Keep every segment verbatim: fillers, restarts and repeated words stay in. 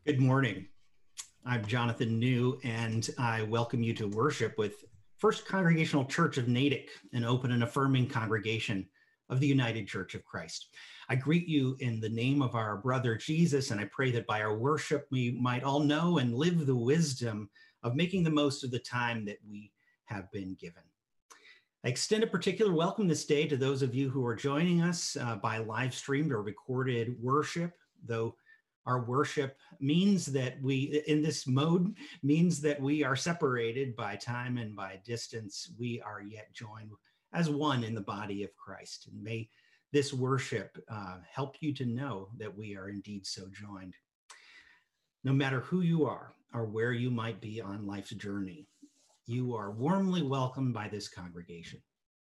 Good morning. I'm Jonathan New, and I welcome you to worship with First Congregational Church of Natick, an open and affirming congregation of the United Church of Christ. I greet you in the name of our brother Jesus, and I pray that by our worship we might all know and live the wisdom of making the most of the time that we have been given. I extend a particular welcome this day to those of you who are joining us uh, by live streamed or recorded worship, though our worship means that we, in this mode, means that we are separated by time and by distance. We are yet joined as one in the body of Christ. And may this worship uh, help you to know that we are indeed so joined. No matter who you are or where you might be on life's journey, you are warmly welcomed by this congregation.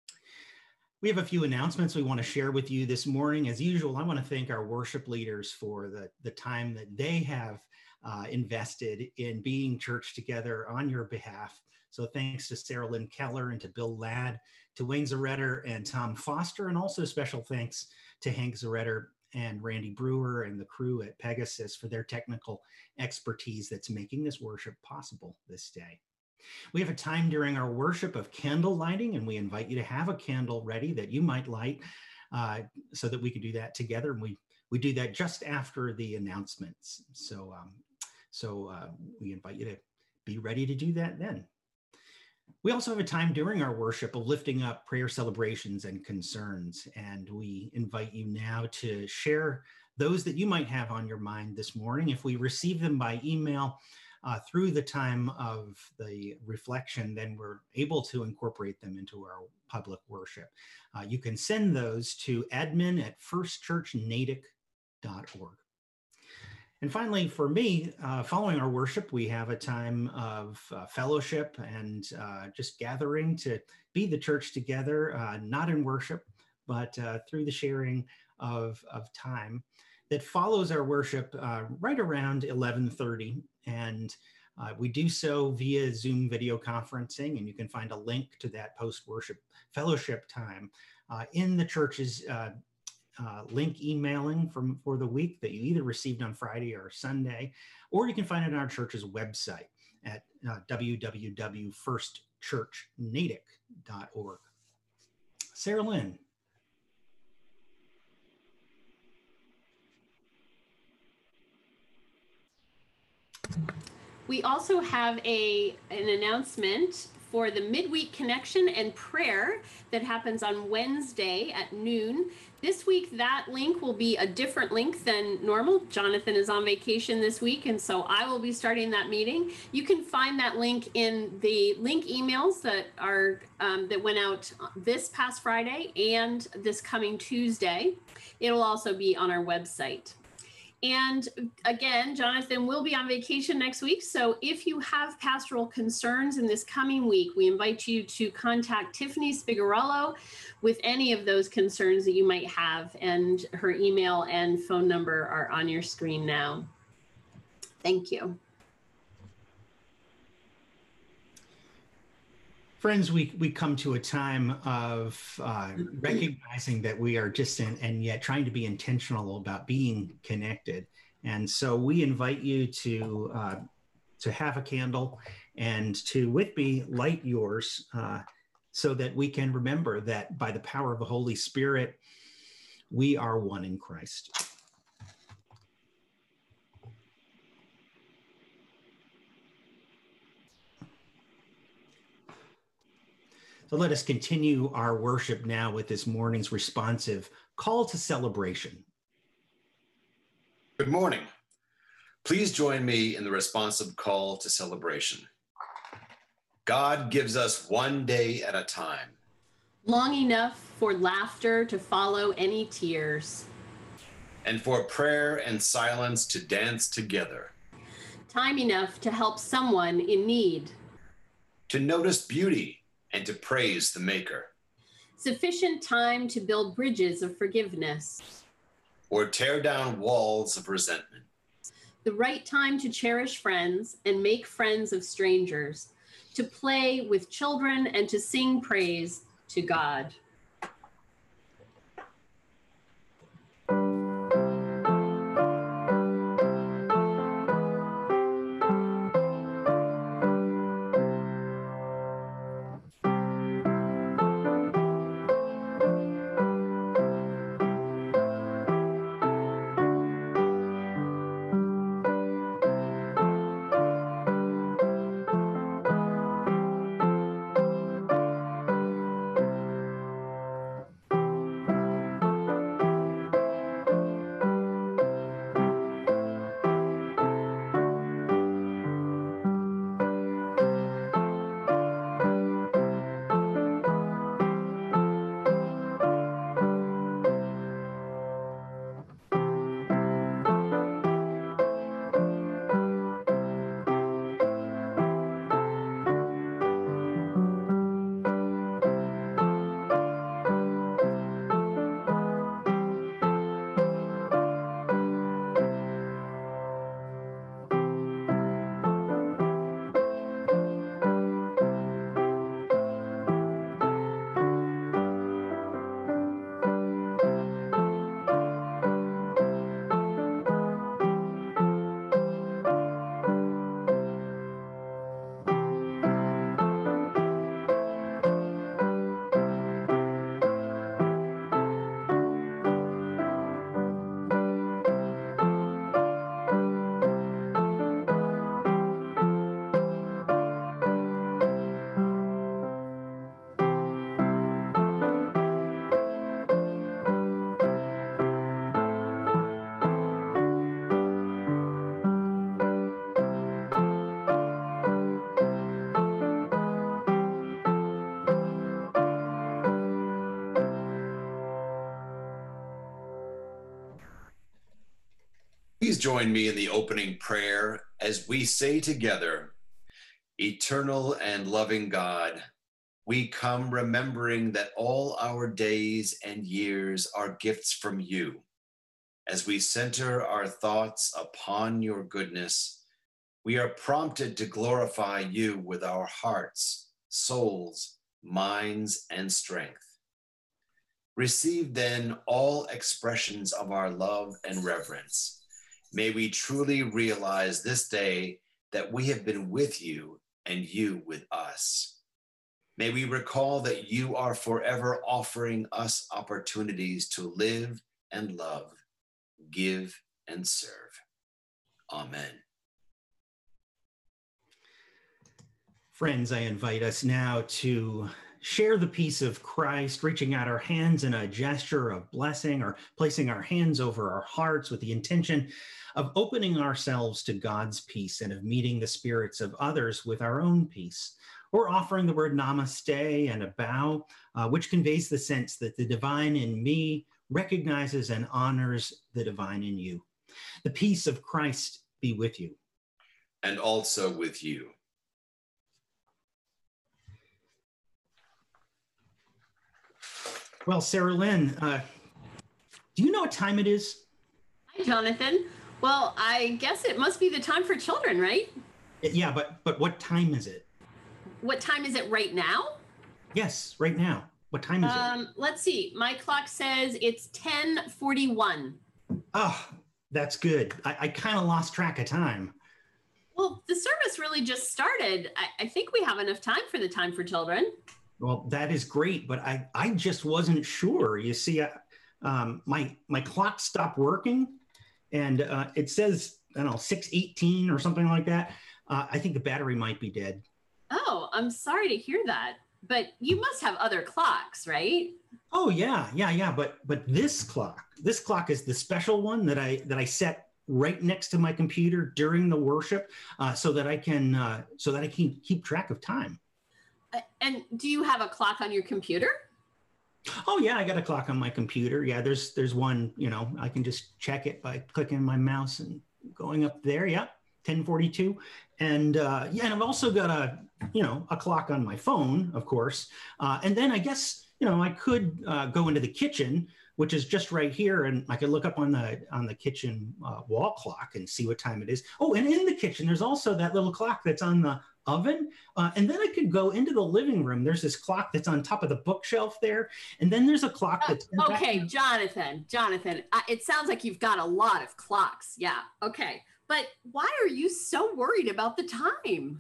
We have a few announcements we want to share with you this morning. As usual, I want to thank our worship leaders for the, the time that they have uh, invested in being church together on your behalf. So thanks to Sarah Lynn Keller and to Bill Ladd, to Wayne Zaretter and Tom Foster, and also special thanks to Hank Zaretter and Randy Brewer and the crew at Pegasus for their technical expertise that's making this worship possible this day. We have a time during our worship of candle lighting, and we invite you to have a candle ready that you might light uh, so that we can do that together. And we, we do that just after the announcements. So, um, so uh, we invite you to be ready to do that then. We also have a time during our worship of lifting up prayer celebrations and concerns, and we invite you now to share those that you might have on your mind this morning. If we receive them by email, Uh, through the time of the reflection, then we're able to incorporate them into our public worship. Uh, you can send those to admin at first church natick dot org. And finally, for me, uh, following our worship, we have a time of uh, fellowship and uh, just gathering to be the church together, uh, not in worship, but uh, through the sharing of, of time that follows our worship uh, right around eleven thirty. And uh, we do so via Zoom video conferencing, and you can find a link to that post-worship fellowship time uh, in the church's uh, uh, link emailing from, for the week that you either received on Friday or Sunday, or you can find it on our church's website at uh, w w w dot first church natick dot org. Sarah Lynn. We also have a an announcement for the midweek connection and prayer that happens on Wednesday at noon. This week, that link will be a different link than normal. Jonathan is on vacation this week, and so I will be starting that meeting. You can find that link in the link emails that are um, that went out this past Friday and this coming Tuesday. It'll also be on our website. And again, Jonathan will be on vacation next week. So if you have pastoral concerns in this coming week, we invite you to contact Tiffany Spigarello with any of those concerns that you might have. And her email and phone number are on your screen now. Thank you. Friends, we, we come to a time of uh, recognizing that we are distant and yet trying to be intentional about being connected. And so we invite you to, uh, to have a candle and to, with me, light yours uh, so that we can remember that by the power of the Holy Spirit, we are one in Christ. So let us continue our worship now with this morning's responsive call to celebration. Good morning. Please join me in the responsive call to celebration. God gives us one day at a time. Long enough for laughter to follow any tears. And for prayer and silence to dance together. Time enough to help someone in need. To notice beauty and to praise the Maker. Sufficient time to build bridges of forgiveness. Or tear down walls of resentment. The right time to cherish friends and make friends of strangers. To play with children and to sing praise to God. join me in the opening prayer as we say together, Eternal and loving God, we come remembering that all our days and years are gifts from you. As we center our thoughts upon your goodness, we are prompted to glorify you with our hearts, souls, minds, and strength. Receive then all expressions of our love and reverence. May we truly realize this day that we have been with you and you with us. May we recall that you are forever offering us opportunities to live and love, give and serve. Amen. Friends, I invite us now to share the peace of Christ, reaching out our hands in a gesture of blessing, or placing our hands over our hearts with the intention of opening ourselves to God's peace and of meeting the spirits of others with our own peace. Or offering the word namaste and a bow, uh, which conveys the sense that the divine in me recognizes and honors the divine in you. The peace of Christ be with you. And also with you. Well, Sarah Lynn, uh, do you know what time it is? Hi, Jonathan. Well, I guess it must be the time for children, right? Yeah, but but what time is it? What time is it right now? Yes, right now. What time is Um, it? let's see. My clock says it's ten forty-one. Oh, that's good. I, I kind of lost track of time. Well, the service really just started. I, I think we have enough time for the time for children. Well, that is great, but I, I just wasn't sure. You see, I, um, my my clock stopped working, and uh, it says, I don't know, six eighteen or something like that. Uh, I think the battery might be dead. Oh, I'm sorry to hear that. But you must have other clocks, right? Oh yeah, yeah, yeah. But but this clock, this clock is the special one that I that I set right next to my computer during the worship, uh, so that I can uh, so that I can keep track of time. Uh, and do you have a clock on your computer? Oh yeah, I got a clock on my computer. Yeah, there's there's one. You know, I can just check it by clicking my mouse and going up there. Yeah, ten forty-two. And uh, yeah, and I've also got a you know a clock on my phone, of course. Uh, and then I guess you know I could uh, go into the kitchen, which is just right here, and I could look up on the on the kitchen uh, wall clock and see what time it is. Oh, and in the kitchen, there's also that little clock that's on the oven. Uh, and then I could go into the living room. There's this clock that's on top of the bookshelf there. And then there's a clock that's... Oh, okay, Jonathan, Jonathan, uh, it sounds like you've got a lot of clocks. Yeah, okay. But why are you so worried about the time?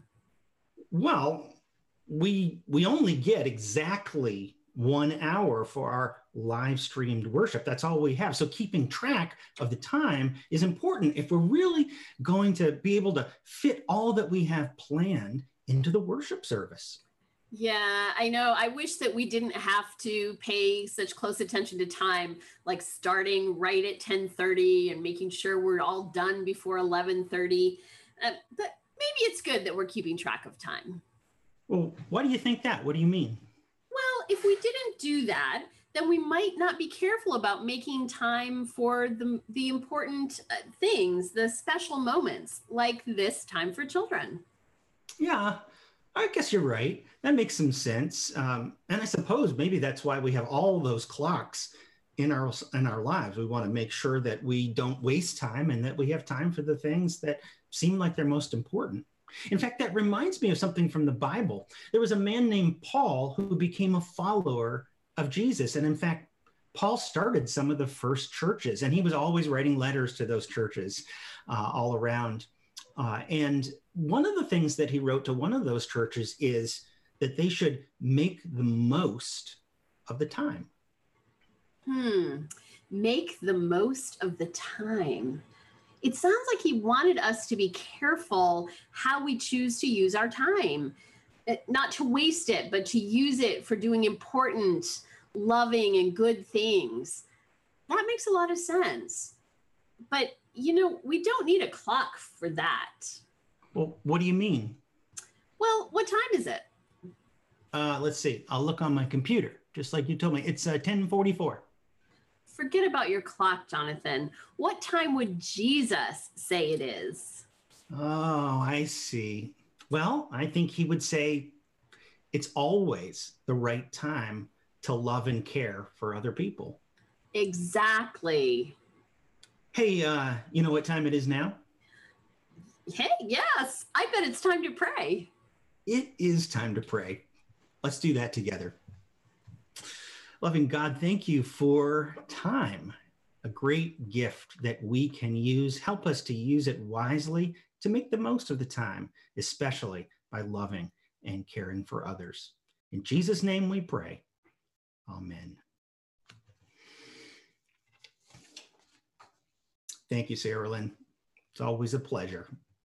Well, we we only get exactly one hour for our live streamed worship. That's all we have. So keeping track of the time is important if we're really going to be able to fit all that we have planned into the worship service. Yeah, I know. I wish that we didn't have to pay such close attention to time, like starting right at ten thirty and making sure we're all done before eleven thirty. Uh, but maybe it's good that we're keeping track of time. Well, why do you think that? What do you mean? Well, if we didn't do that, then we might not be careful about making time for the, the important uh, things, the special moments, like this time for children. Yeah, I guess you're right. That makes some sense. Um, and I suppose maybe that's why we have all those clocks in our in our lives. We want to make sure that we don't waste time and that we have time for the things that seem like they're most important. In fact, that reminds me of something from the Bible. There was a man named Paul who became a follower of Jesus. And in fact, Paul started some of the first churches, and he was always writing letters to those churches uh, all around. Uh, and one of the things that he wrote to one of those churches is that they should make the most of the time. Hmm. Make the most of the time. It sounds like he wanted us to be careful how we choose to use our time, not to waste it, but to use it for doing important, loving, and good things. That makes a lot of sense. But, you know, we don't need a clock for that. Well, what do you mean? Well, what time is it? Uh, let's see. I'll look on my computer, just like you told me. It's uh, ten forty-four. forget about your clock, Jonathan. What time would Jesus say it is? Oh, I see. Well, I think he would say it's always the right time to love and care for other people. Exactly. Hey, uh, you know what time it is now? Hey, yes, I bet it's time to pray. It is time to pray. Let's do that together. Loving God, thank you for time, a great gift that we can use. Help us to use it wisely to make the most of the time, especially by loving and caring for others. In Jesus' name we pray. Amen. Thank you, Sarah Lynn. It's always a pleasure.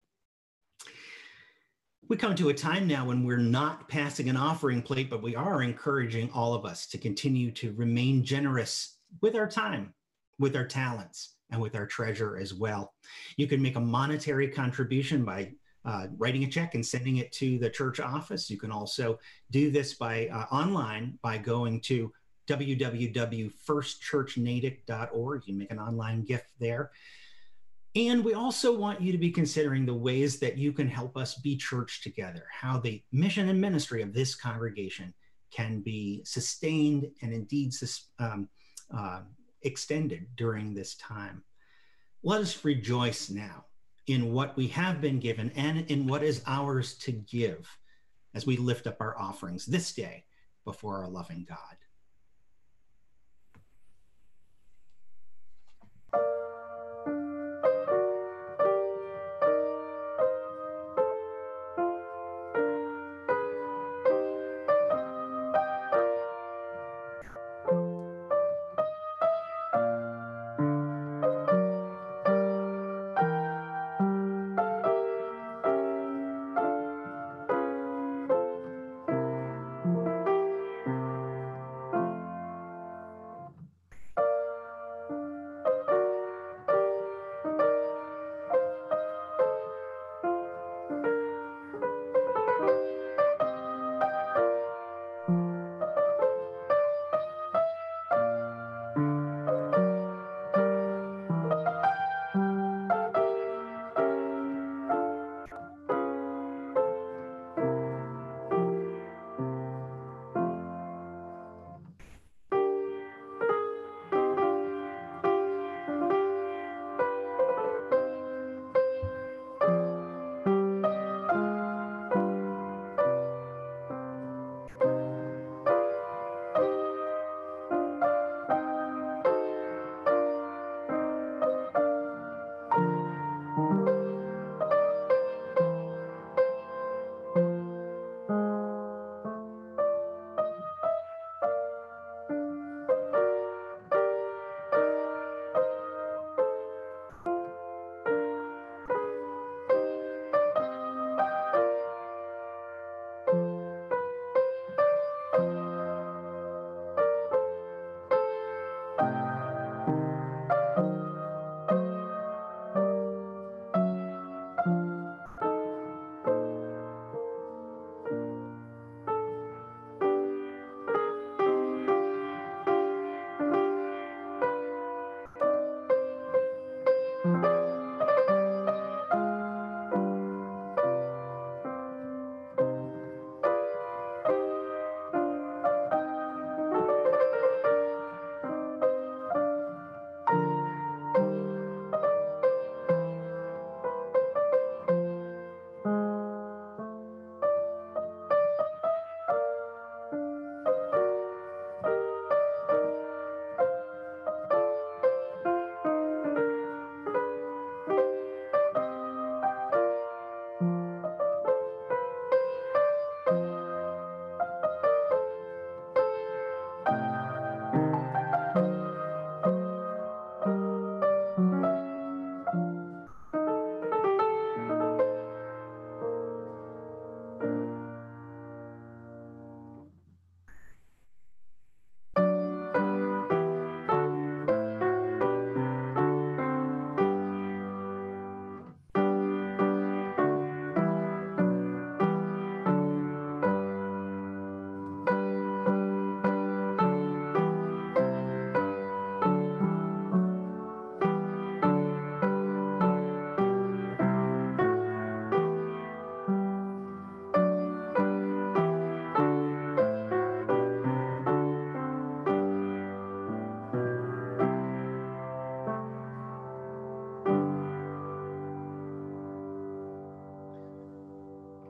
We come to a time now when we're not passing an offering plate, but we are encouraging all of us to continue to remain generous with our time, with our talents, and with our treasure as well. You can make a monetary contribution by uh, writing a check and sending it to the church office. You can also do this by uh, online by going to w w w dot first church natick dot org. You can make an online gift there. And we also want you to be considering the ways that you can help us be church together, how the mission and ministry of this congregation can be sustained and indeed um, uh, extended during this time. Let us rejoice now in what we have been given and in what is ours to give as we lift up our offerings this day before our loving God.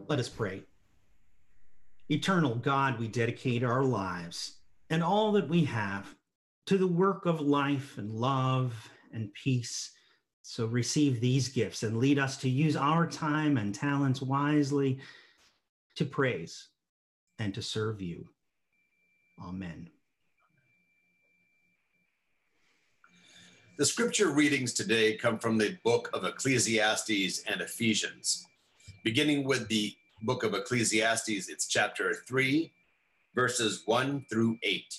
Let us pray. Eternal God, we dedicate our lives and all that we have to the work of life and love and peace. So receive these gifts and lead us to use our time and talents wisely to praise and to serve you. Amen. The scripture readings today come from the book of Ecclesiastes and Ephesians. Beginning with the book of Ecclesiastes, it's chapter three, verses one through eight.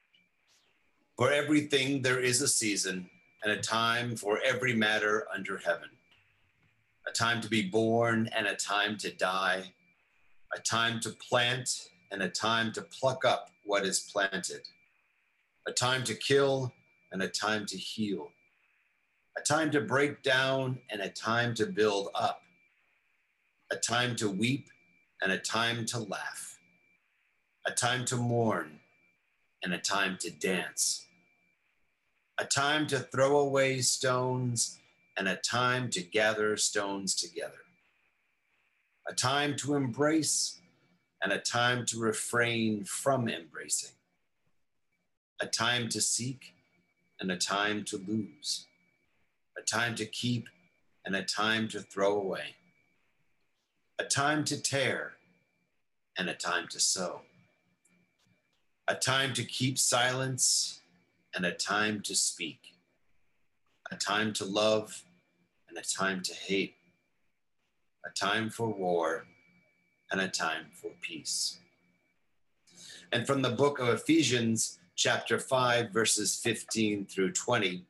For everything there is a season and a time for every matter under heaven, a time to be born and a time to die, a time to plant and a time to pluck up what is planted, a time to kill and a time to heal, a time to break down and a time to build up, a time to weep and a time to laugh, a time to mourn and a time to dance, a time to throw away stones and a time to gather stones together, a time to embrace and a time to refrain from embracing, a time to seek and a time to lose, a time to keep and a time to throw away, a time to tear and a time to sow, a time to keep silence and a time to speak, a time to love and a time to hate, a time for war and a time for peace. And from the book of Ephesians, chapter five, verses fifteen through twenty,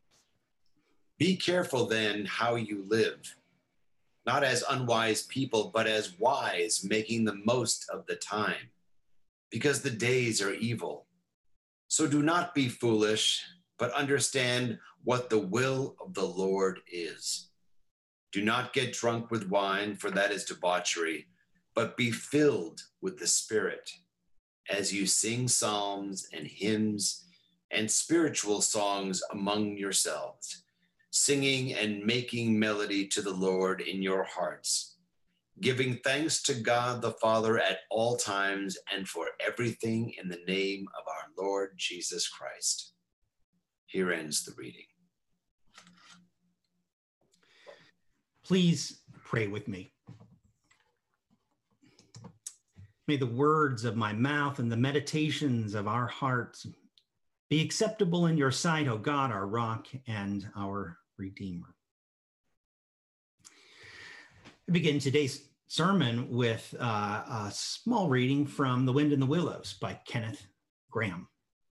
be careful then how you live, not as unwise people, but as wise, making the most of the time, because the days are evil. So do not be foolish, but understand what the will of the Lord is. Do not get drunk with wine, for that is debauchery, but be filled with the Spirit, as you sing psalms and hymns and spiritual songs among yourselves, singing and making melody to the Lord in your hearts, giving thanks to God the Father at all times and for everything in the name of our Lord Jesus Christ. Here ends the reading. Please pray with me. May the words of my mouth and the meditations of our hearts be acceptable in your sight, O God, our rock and our Redeemer. I begin today's sermon with uh, a small reading from The Wind in the Willows by Kenneth Grahame.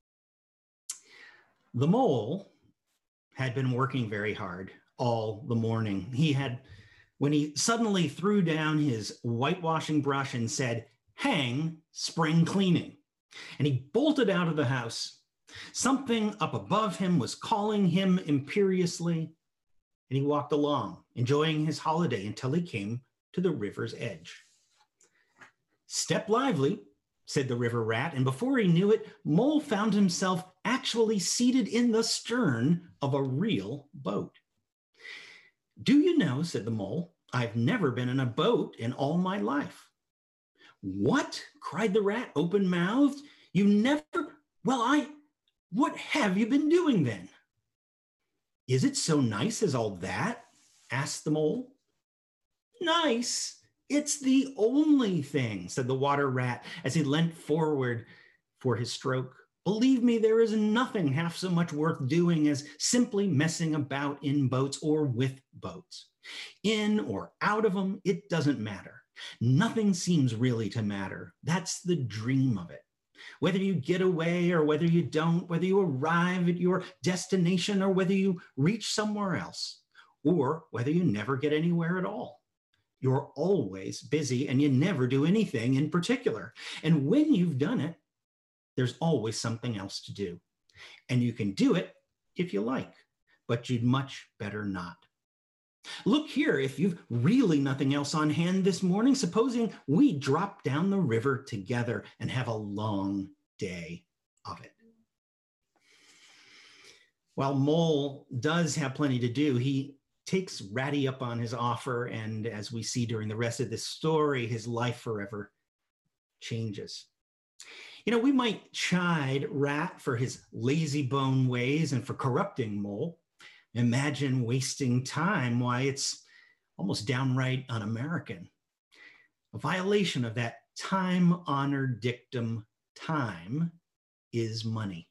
The mole had been working very hard all the morning. He had, when he suddenly threw down his whitewashing brush and said, "Hang spring cleaning," and he bolted out of the house. Something up above him was calling him imperiously, and he walked along, enjoying his holiday until he came to the river's edge. "Step lively," said the river rat, and before he knew it, Mole found himself actually seated in the stern of a real boat. "Do you know," said the mole, "I've never been in a boat in all my life." "What?" cried the rat, open-mouthed. "You never? Well, I, what have you been doing then?" "Is it so nice as all that?" asked the mole. "Nice? It's the only thing," said the water rat as he leant forward for his stroke. "Believe me, there is nothing half so much worth doing as simply messing about in boats or with boats. In or out of them, it doesn't matter. Nothing seems really to matter. That's the dream of it. Whether you get away or whether you don't, whether you arrive at your destination or whether you reach somewhere else, or whether you never get anywhere at all. You're always busy and you never do anything in particular. And when you've done it, there's always something else to do. And you can do it if you like, but you'd much better not. Look here, if you've really nothing else on hand this morning, supposing we drop down the river together and have a long day of it." While Mole does have plenty to do, he takes Ratty up on his offer, and as we see during the rest of this story, his life forever changes. You know, we might chide Rat for his lazy bone ways and for corrupting Mole. Imagine wasting time. Why, it's almost downright un-American. A violation of that time-honored dictum, time is money.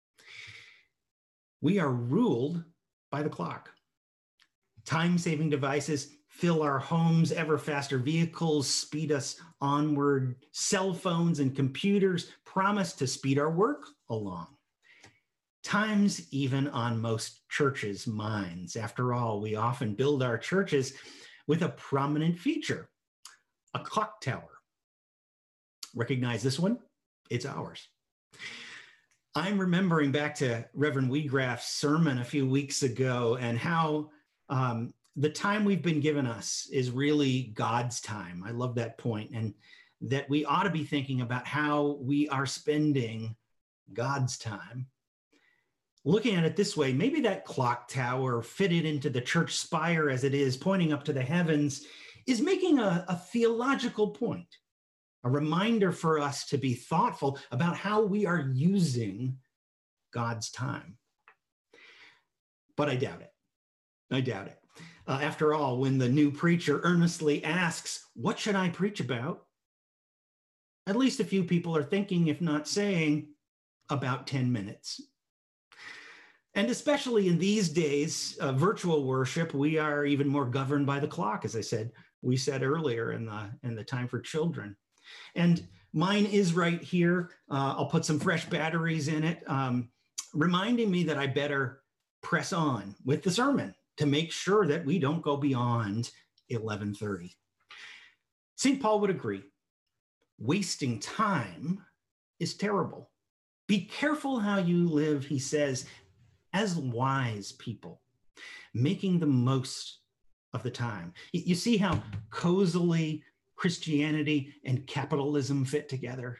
We are ruled by the clock. Time-saving devices fill our homes, ever faster vehicles speed us onward. Cell phones and computers promise to speed our work along. Time's even on most churches' minds. After all, we often build our churches with a prominent feature, a clock tower. Recognize this one? It's ours. I'm remembering back to Reverend Wheatgraff's sermon a few weeks ago and how um, the time we've been given us is really God's time. I love that point, and that we ought to be thinking about how we are spending God's time. Looking at it this way, maybe that clock tower fitted into the church spire as it is, pointing up to the heavens, is making a, a theological point, a reminder for us to be thoughtful about how we are using God's time. But I doubt it. I doubt it. Uh, after all, when the new preacher earnestly asks, "What should I preach about?" at least a few people are thinking, if not saying, about ten minutes. And especially in these days, uh, virtual worship, we are even more governed by the clock, as I said, we said earlier in the, in the time for children. And mine is right here. Uh, I'll put some fresh batteries in it, um, reminding me that I better press on with the sermon to make sure that we don't go beyond eleven thirty. Saint Paul would agree. Wasting time is terrible. Be careful how you live, he says, as wise people, making the most of the time. You see how cozily Christianity and capitalism fit together?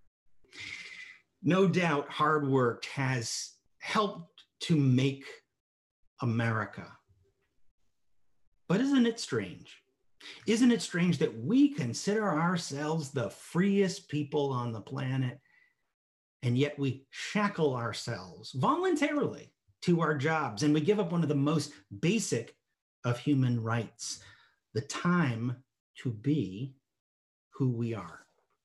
No doubt hard work has helped to make America. But isn't it strange? Isn't it strange that we consider ourselves the freest people on the planet, and yet we shackle ourselves voluntarily to our jobs, and we give up one of the most basic of human rights, the time to be who we are?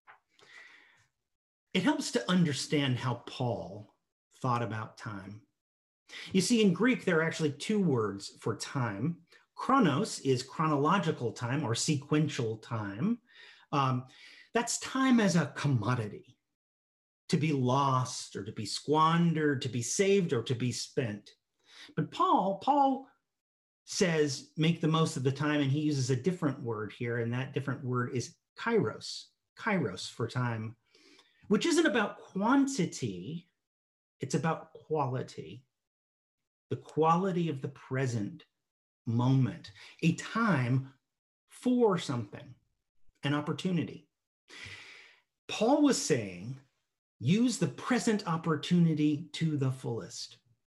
It helps to understand how Paul thought about time. You see, in Greek, there are actually two words for time. Chronos is chronological time or sequential time. Um, that's time as a commodity, to be lost or to be squandered, to be saved or to be spent. But Paul, Paul says, make the most of the time, and he uses a different word here, and that different word is kairos, kairos for time, which isn't about quantity, it's about quality, the quality of the present moment, a time for something, an opportunity. Paul was saying, use the present opportunity to the fullest.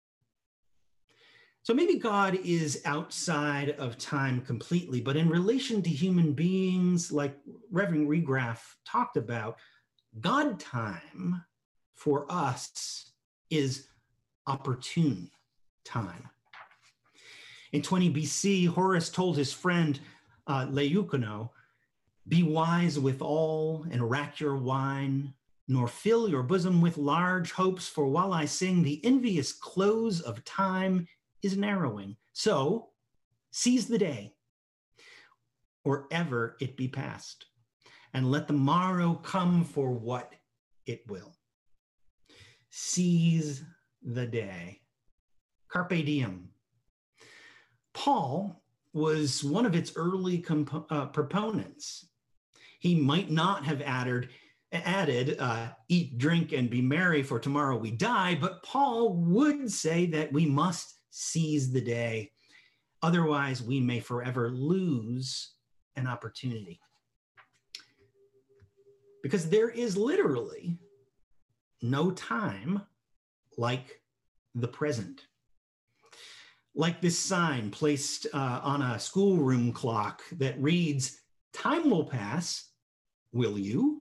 So maybe God is outside of time completely, but in relation to human beings, like Reverend Wheatgraff talked about, God time for us is opportune time. In twenty B C, Horace told his friend uh, Leucono, be wise withal and rack your wine, nor fill your bosom with large hopes, for while I sing, the envious close of time is narrowing. So seize the day, or ever it be past, and let the morrow come for what it will. Seize the day. Carpe diem. Paul was one of its early comp- uh, proponents. He might not have added, added uh, eat, drink, and be merry, for tomorrow we die, but Paul would say that we must seize the day. Otherwise, we may forever lose an opportunity. Because there is literally no time like the present. like this sign placed uh, on a schoolroom clock that reads, "Time will pass, will you?"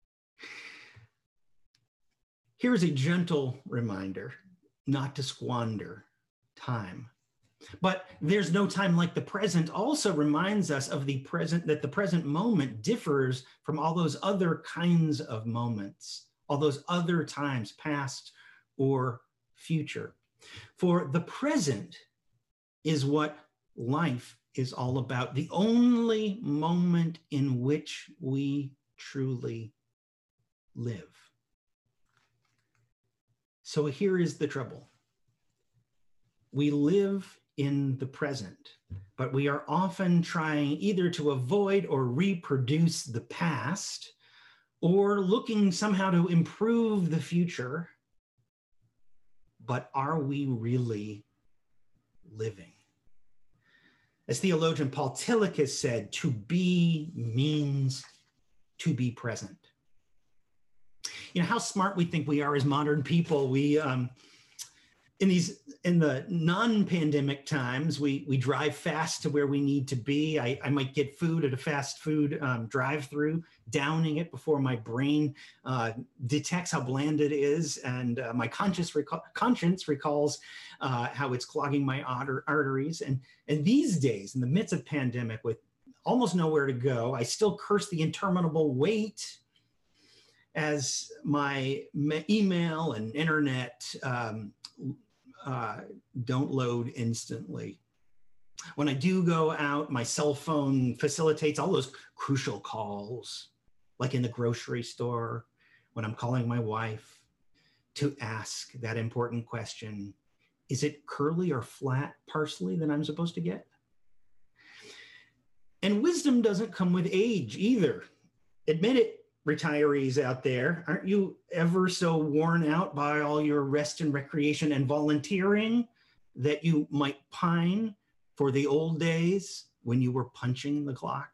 Here's a gentle reminder not to squander time. But there's no time like the present also reminds us of the present, that the present moment differs from all those other kinds of moments, all those other times, past or future. For the present is what life is all about, the only moment in which we truly live. So here is the trouble. We live in the present, but we are often trying either to avoid or reproduce the past, or looking somehow to improve the future. But are we really living? As theologian Paul Tillich has said, to be means to be present. You know, how smart we think we are as modern people. We, um, in these, in the non-pandemic times, we we drive fast to where we need to be. I, I might get food at a fast food um, drive-through, downing it before my brain uh, detects how bland it is, and uh, my conscious recall, conscience recalls uh, how it's clogging my arter- arteries. And and these days, in the midst of pandemic, with almost nowhere to go, I still curse the interminable wait as my email and internet um, uh, don't load instantly. When I do go out, my cell phone facilitates all those crucial calls, like in the grocery store, when I'm calling my wife to ask that important question, is it curly or flat parsley that I'm supposed to get? And wisdom doesn't come with age either. Admit it, retirees out there. Aren't you ever so worn out by all your rest and recreation and volunteering that you might pine for the old days when you were punching the clock?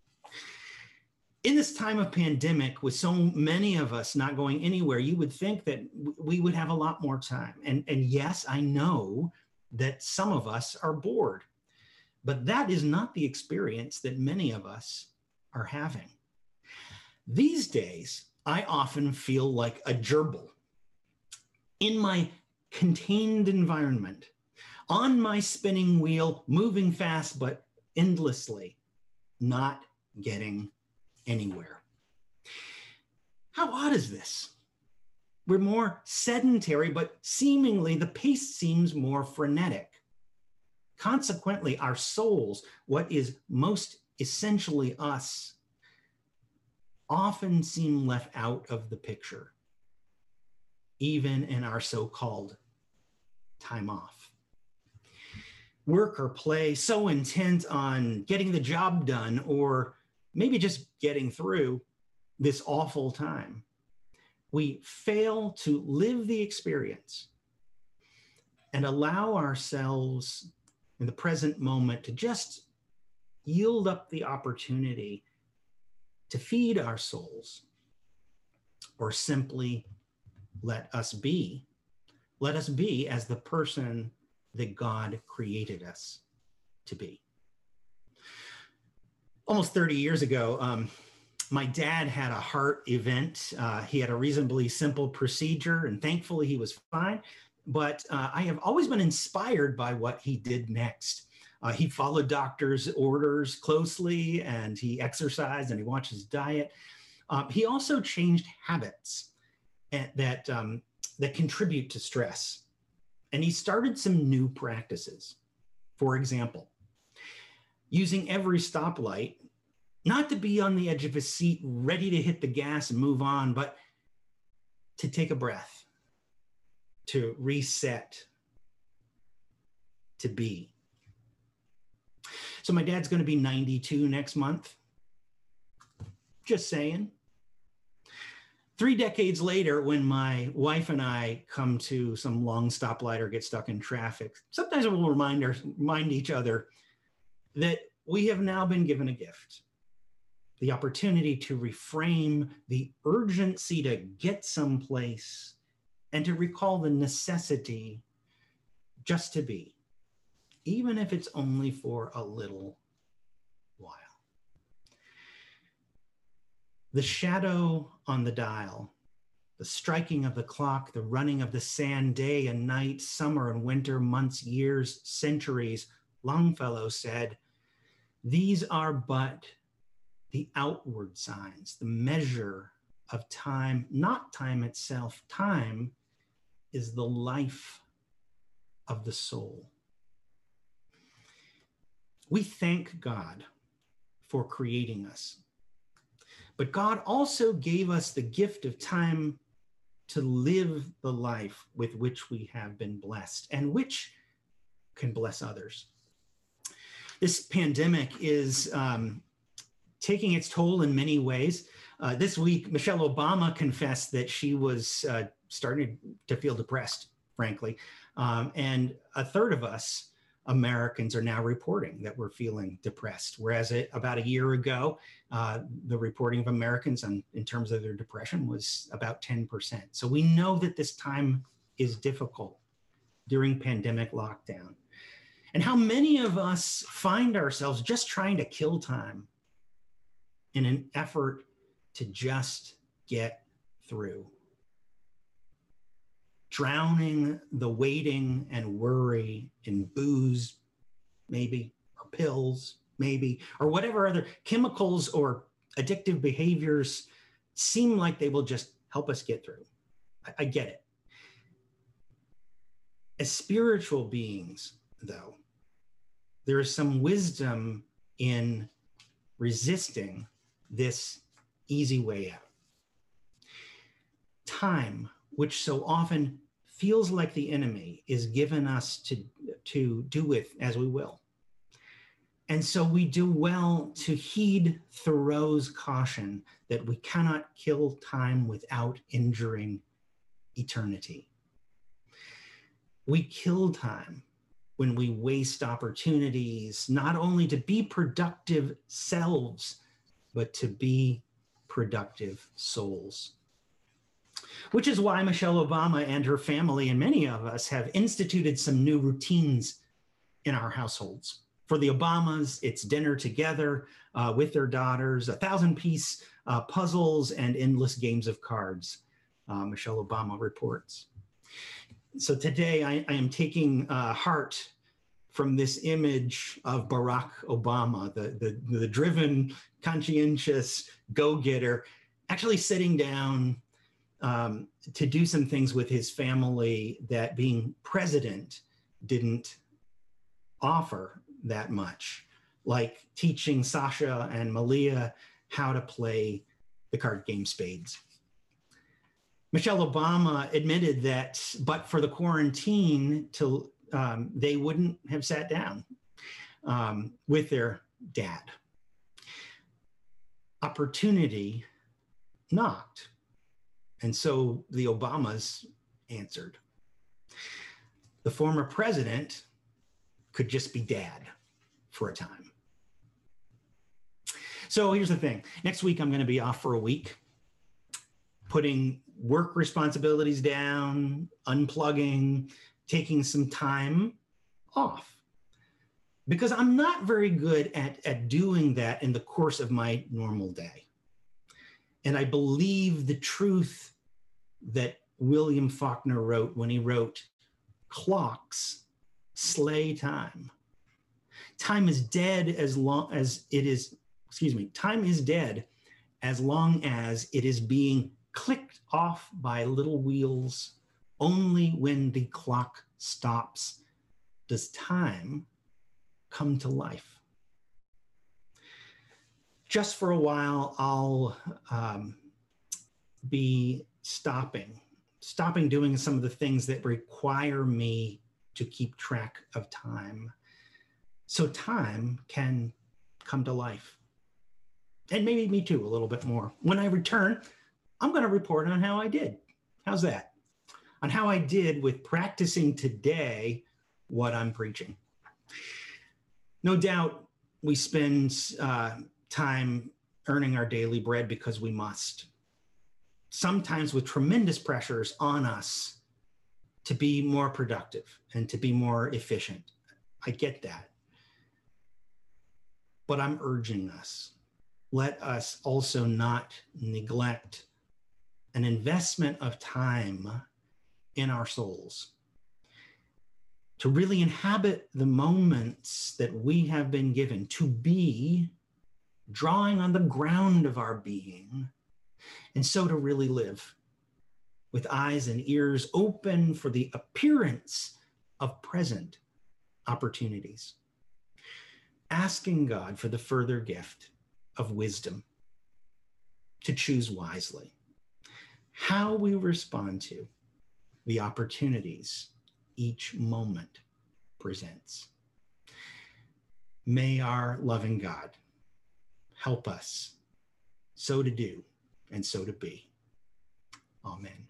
In this time of pandemic, with so many of us not going anywhere, you would think that we would have a lot more time. And, and yes, I know that some of us are bored, but that is not the experience that many of us are having. These days, I often feel like a gerbil in my contained environment, on my spinning wheel, moving fast, but endlessly, not getting anywhere. How odd is this? We're more sedentary, but seemingly the pace seems more frenetic. Consequently, our souls, what is most essentially us, often seem left out of the picture, even in our so-called time off. Work or play so intent on getting the job done, or maybe just getting through this awful time, we fail to live the experience and allow ourselves in the present moment to just yield up the opportunity to feed our souls, or simply let us be. Let us be as the person that God created us to be. Almost thirty years ago, um, my dad had a heart event. Uh, he had a reasonably simple procedure, and thankfully he was fine. But uh, I have always been inspired by what he did next. Uh, he followed doctors' orders closely, and he exercised, and he watched his diet. Um, he also changed habits and, that, um, that contribute to stress. And he started some new practices. For example, using every stoplight, not to be on the edge of his seat, ready to hit the gas and move on, but to take a breath, to reset, to be. So my dad's going to be ninety-two next month. Just saying. Three decades later, when my wife and I come to some long stoplight or get stuck in traffic, sometimes we'll remind, our, remind each other that we have now been given a gift, the opportunity to reframe the urgency to get someplace and to recall the necessity just to be. even if it's only for a little while. The shadow on the dial, the striking of the clock, the running of the sand, day and night, summer and winter, months, years, centuries, Longfellow said, these are but the outward signs, the measure of time, not time itself. Time is the life of the soul. We thank God for creating us, but God also gave us the gift of time to live the life with which we have been blessed and which can bless others. This pandemic is um, taking its toll in many ways. Uh, this week, Michelle Obama confessed that she was uh, starting to feel depressed, frankly. Um, and a third of us Americans are now reporting that we're feeling depressed, whereas it, about a year ago, uh, the reporting of Americans on, in terms of their depression was about ten percent. So we know that this time is difficult during pandemic lockdown. And how many of us find ourselves just trying to kill time in an effort to just get through, drowning the waiting and worry in booze, maybe, or pills, maybe, or whatever other chemicals or addictive behaviors seem like they will just help us get through. I, I get it. As spiritual beings, though, there is some wisdom in resisting this easy way out. Time, which so often feels like the enemy, is given us to, to do with as we will. And so we do well to heed Thoreau's caution that we cannot kill time without injuring eternity. We kill time when we waste opportunities, not only to be productive selves, but to be productive souls. Which is why Michelle Obama and her family and many of us have instituted some new routines in our households. For the Obamas, it's dinner together uh, with their daughters, a thousand-piece uh, puzzles, and endless games of cards, uh, Michelle Obama reports. So today I, I am taking uh, heart from this image of Barack Obama, the, the, the driven, conscientious go-getter, actually sitting down um, to do some things with his family that being president didn't offer that much, like teaching Sasha and Malia how to play the card game spades. Michelle Obama admitted that, but for the quarantine, to, um, they wouldn't have sat down um, with their dad. Opportunity knocked, and so the Obamas answered. The former president could just be dad for a time. So here's the thing. Next week, I'm going to be off for a week, putting work responsibilities down, unplugging, taking some time off. Because I'm not very good at, at doing that in the course of my normal day. And I believe the truth that William Faulkner wrote when he wrote, "Clocks slay time. Time is dead as long as it is, excuse me, time is dead as long as it is being clicked off by little wheels. Only when the clock stops does time come to life." Just for a while, I'll um, be stopping, stopping doing some of the things that require me to keep track of time, so time can come to life. And maybe me too, a little bit more. When I return, I'm going to report on how I did. How's that? On how I did with practicing today what I'm preaching. No doubt we spend uh, time earning our daily bread because we must, sometimes with tremendous pressures on us to be more productive and to be more efficient. I get that. But I'm urging us, let us also not neglect an investment of time in our souls to really inhabit the moments that we have been given, to be drawing on the ground of our being, and so to really live with eyes and ears open for the appearance of present opportunities, asking God for the further gift of wisdom to choose wisely. How we respond to the opportunities each moment presents. May our loving God help us so to do and so to be. Amen.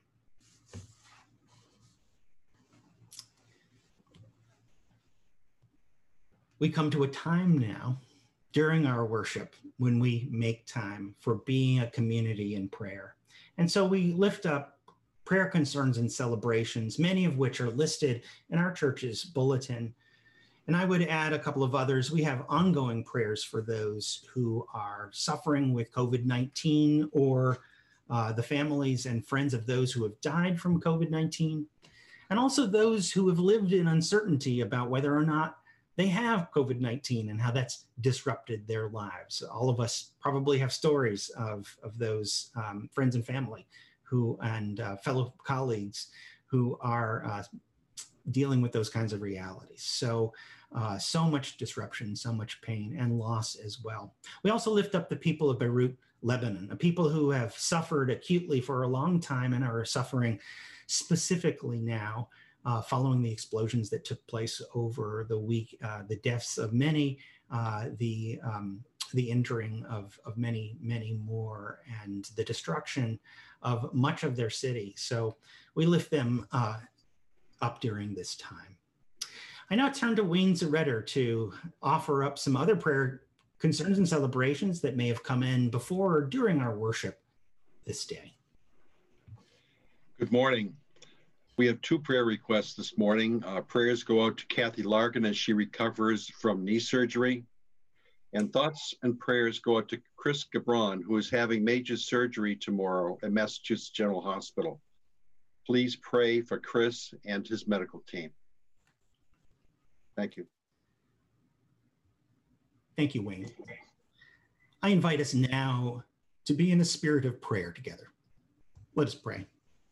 We come to a time now during our worship when we make time for being a community in prayer. And so we lift up prayer concerns and celebrations, many of which are listed in our church's bulletin. And I would add a couple of others. We have ongoing prayers for those who are suffering with COVID nineteen, or uh, the families and friends of those who have died from COVID nineteen, and also those who have lived in uncertainty about whether or not they have COVID nineteen and how that's disrupted their lives. All of us probably have stories of, of those um, friends and family who and uh, fellow colleagues who are uh, dealing with those kinds of realities. So, uh, so much disruption, so much pain and loss as well. We also lift up the people of Beirut, Lebanon, a people who have suffered acutely for a long time and are suffering specifically now uh, following the explosions that took place over the week, uh, the deaths of many, uh, the um, the injuring of, of many, many more, and the destruction of much of their city. So we lift them uh, up during this time. I now turn to Wayne Zaretter to offer up some other prayer concerns and celebrations that may have come in before or during our worship this day. Good morning. We have two prayer requests this morning. Uh, prayers go out to Kathy Larkin as she recovers from knee surgery. And thoughts and prayers go out to Chris Gabron, who is having major surgery tomorrow at Massachusetts General Hospital. Please pray for Chris and his medical team. Thank you. Thank you, Wayne. I invite us now to be in a spirit of prayer together. Let us pray.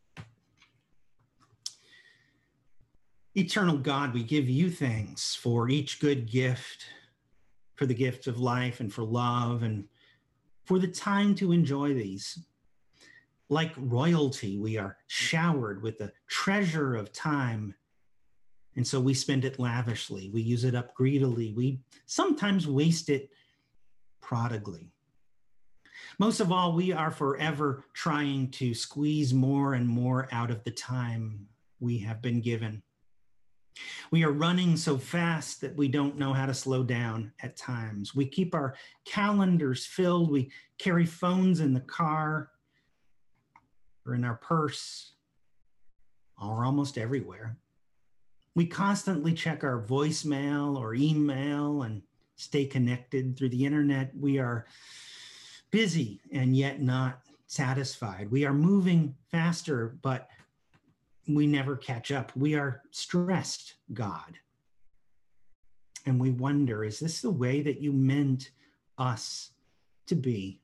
Eternal God, we give you thanks for each good gift, for the gift of life and for love, and for the time to enjoy these. Like royalty, we are showered with the treasure of time, and so we spend it lavishly. We use it up greedily. We sometimes waste it prodigally. Most of all, we are forever trying to squeeze more and more out of the time we have been given. We are running so fast that we don't know how to slow down at times. We keep our calendars filled. We carry phones in the car or in our purse or almost everywhere. We constantly check our voicemail or email and stay connected through the internet. We are busy and yet not satisfied. We are moving faster, but we never catch up. We are stressed, God. And we wonder, is this the way that you meant us to be?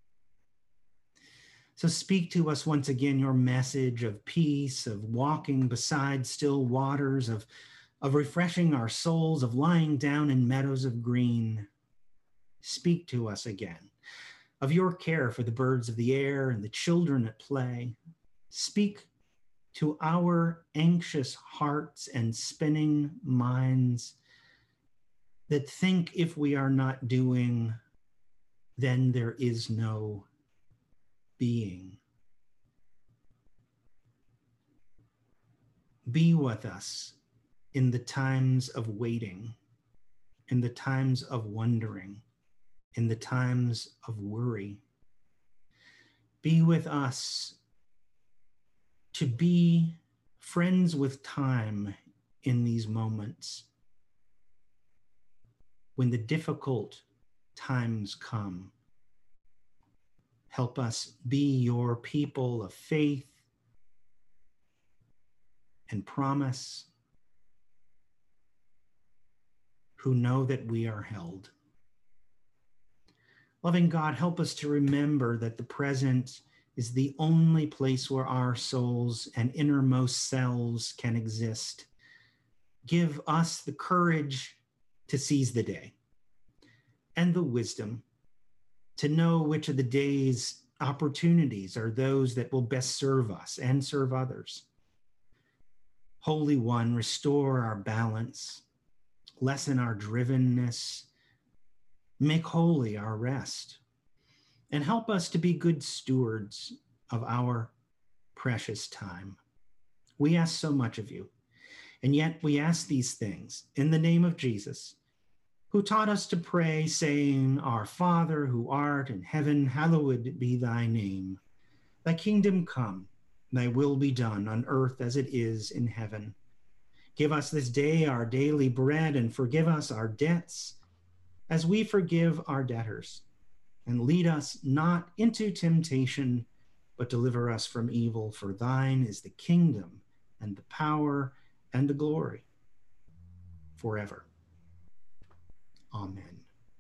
So speak to us once again your message of peace, of walking beside still waters, of, of refreshing our souls, of lying down in meadows of green. Speak to us again of your care for the birds of the air and the children at play. Speak to our anxious hearts and spinning minds that think if we are not doing, then there is no being. Be with us in the times of waiting, in the times of wondering, in the times of worry. Be with us to be friends with time in these moments. when the difficult times come. Help us be your people of faith and promise, who know that we are held. Loving God, help us to remember that the present is the only place where our souls and innermost selves can exist. Give us the courage to seize the day and the wisdom to know which of the day's opportunities are those that will best serve us and serve others. Holy One, restore our balance, lessen our drivenness, make holy our rest, and help us to be good stewards of our precious time. We ask so much of you, and yet we ask these things in the name of Jesus, who taught us to pray, saying, Our Father, who art in heaven, hallowed be thy name. Thy kingdom come, thy will be done on earth as it is in heaven. Give us this day our daily bread, and forgive us our debts as we forgive our debtors. And lead us not into temptation, but deliver us from evil. For thine is the kingdom and the power and the glory forever. Amen.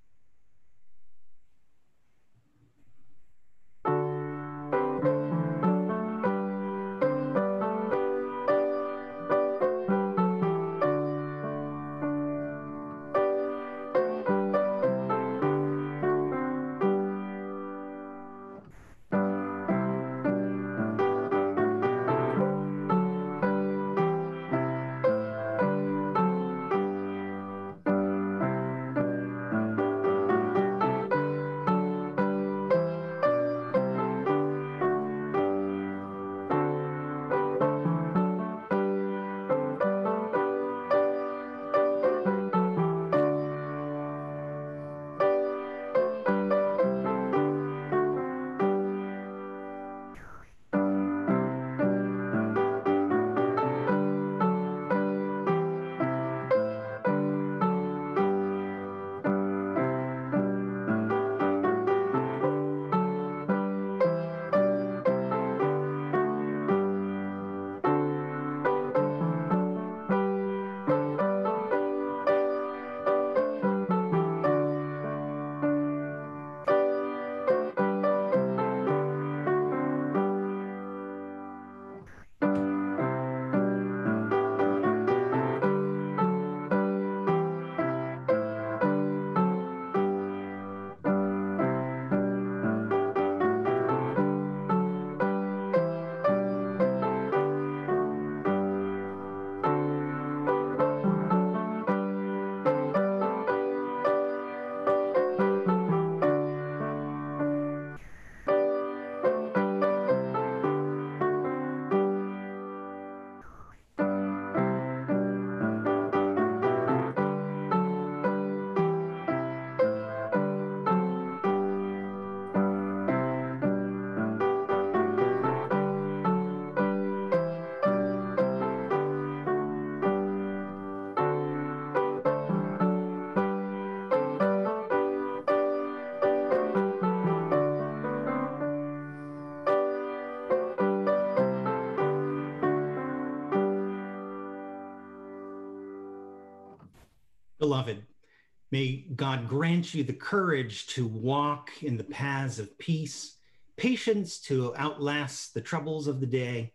Beloved, may God grant you the courage to walk in the paths of peace, patience to outlast the troubles of the day,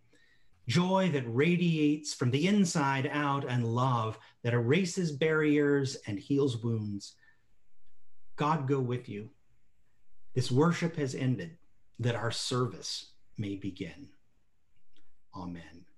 joy that radiates from the inside out, and love that erases barriers and heals wounds. God go with you. This worship has ended, that our service may begin. Amen.